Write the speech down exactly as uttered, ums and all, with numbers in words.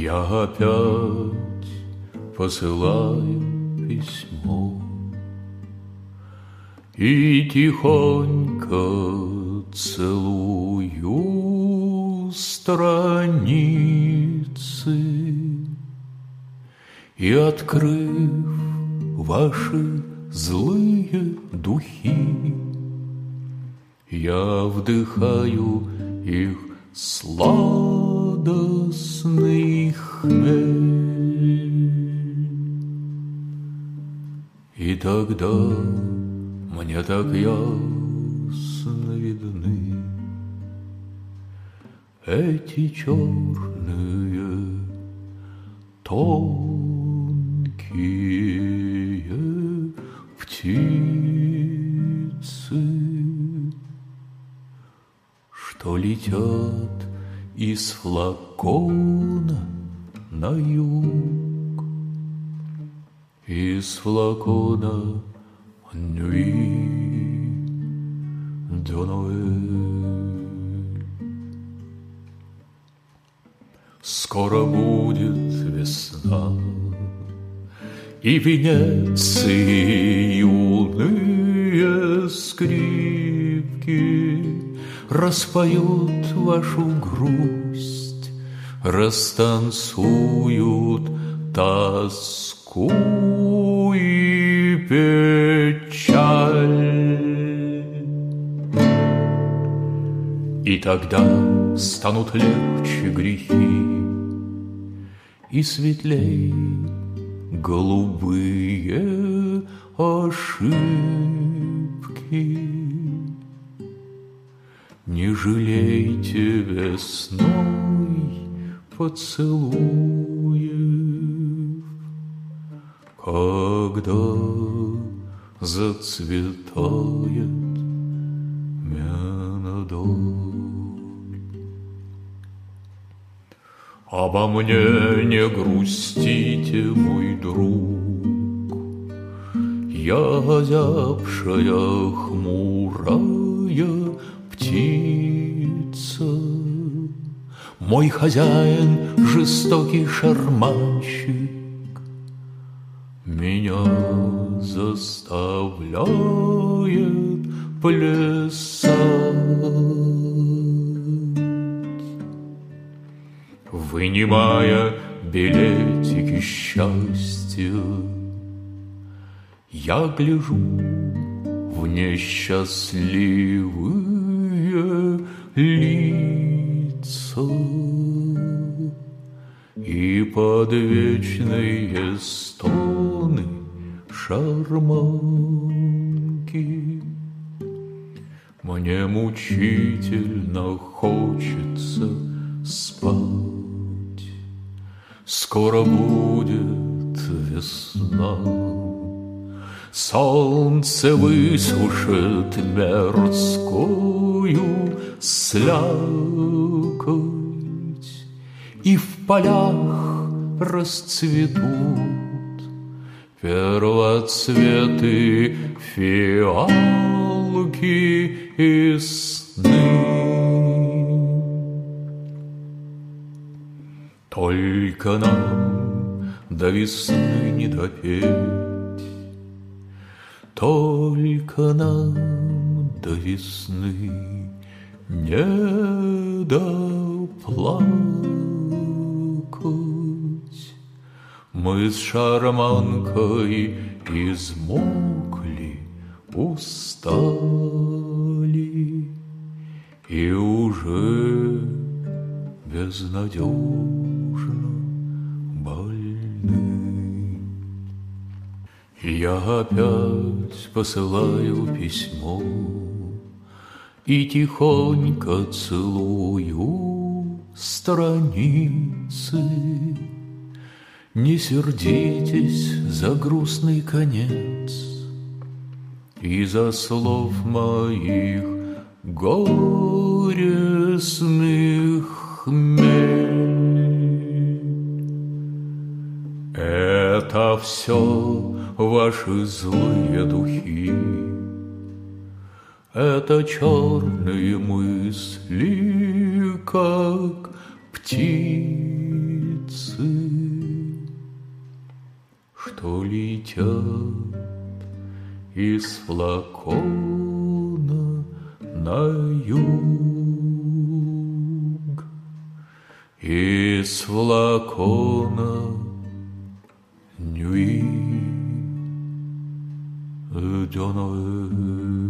Я опять посылаю письмо и тихонько целую страницы, и, открыв ваши злые духи, я вдыхаю их сладостный хмель. И тогда мне так ясно видны эти черные, тонкие птицы, что летят из флакона на юг, из флакона Nuit de Noël. Скоро будет весна, и в Венеции юные скрипки распоют вашу грусть, растанцуют тоску и печаль. И тогда станут легче грехи, и светлей голубые ошибки. Не жалейте весной поцелуев, когда зацветает миндаль. Обо мне не грустите, мой друг, я озябшая хмурая птица. Мой хозяин жестокий шарманщик меня заставляет плясать. Вынимая билетики счастья, я гляжу в несчастливые лица, и под вечные стоны шарманки мне мучительно хочется спать. Скоро будет весна, солнце высушит мерзкую слякоть, и в полях расцветут первоцветы, фиалки и сны. Только нам до весны не допеть, только нам до весны не доплакать. Мы с шарманкой измокли, устали и уже безнадежно больны. Я опять посылаю письмо и тихонько целую страницы. Не сердитесь за грустный конец и за слов моих горестных хмель. Это все ваши злые духи, это черные мысли, как птицы. улетят из флакона на юг, из флакона nuit de Noël.